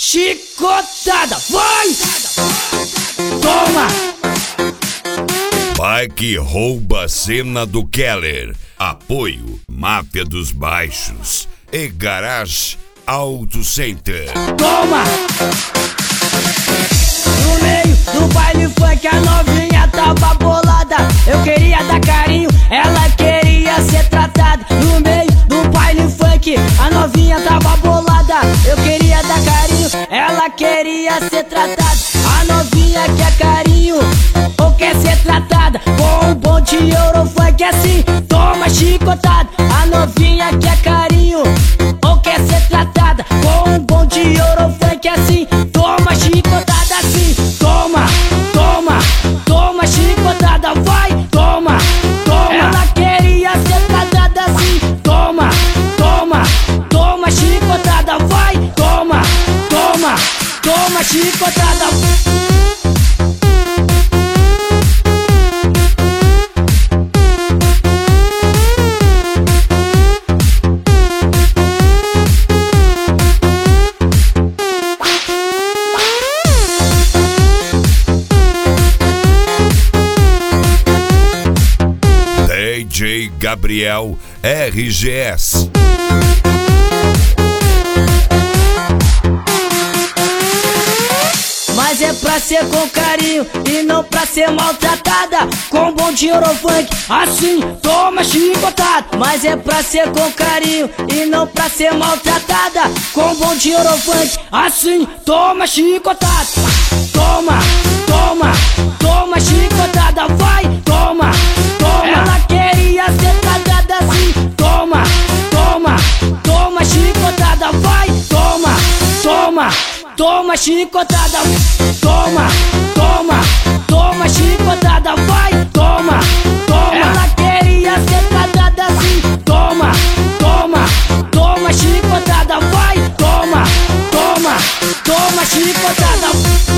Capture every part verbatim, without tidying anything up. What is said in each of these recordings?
chicotada, vai! Toma! Bike rouba a cena do Keller. Apoio Máfia dos Baixos e Garage Auto Center. Toma! No meio do baile funk a novinha tava bolada. Eu queria dar carinho, ela queria ser tratada. No meio do baile funk a novinha tava bolada. Eu queria dar carinho, ela queria ser tratada. A novinha quer carinho ou quer ser tratada com um bom de Eurofunk assim, toma chicotada. A novinha quer carinho ou quer ser tratada com um bom de Eurofunk assim, toma chicotada assim. Toma, toma, toma chicotada, vai, toma, toma. Ela queria ser tratada assim, toma, toma, toma chicotada, vai, toma, toma, toma chicotada. D J Gabriel R G S. Mas é pra ser com carinho e não pra ser maltratada com bom de Eurofunk, assim, toma chicotada. Mas é pra ser com carinho e não pra ser maltratada com bom de Eurofunk, assim, toma chicotada. Toma, toma, toma chicotada, vai, toma, toma. Ela queria ser tratada assim, toma, toma, toma chicotada, vai, toma, toma, toma chicotada. Toma, toma, toma chicotada, vai, toma, toma. Ela queria ser tratada assim, toma, toma, toma chicotada, vai, toma, toma, toma chicotada.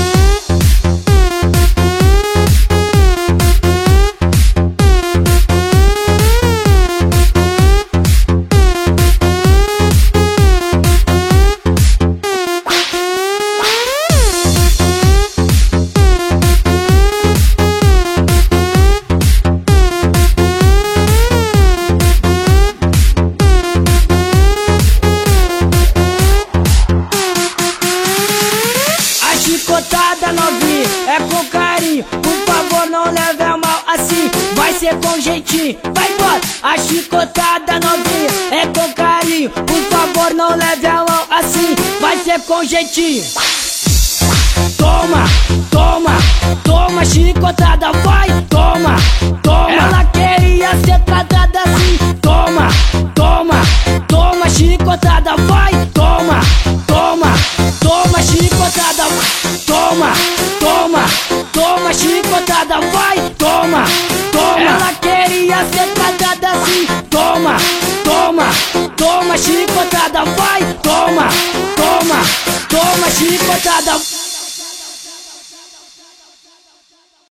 Chicotada novinha, é com carinho, por favor não leve a mal assim, vai ser com jeitinho, vai embora. A chicotada novinha, é com carinho, por favor não leve a mal assim, vai ser com jeitinho. Toma, toma, toma chicotada, vai, toma, toma. Ela queria ser tratada assim, toma, toma, toma chicotada, vai, toma, toma, toma chicotada. Toma, toma, toma chicotada, vai, toma, toma. Ela queria ser tratada assim, toma, toma, toma chicotada, vai, toma, toma, toma chicotada.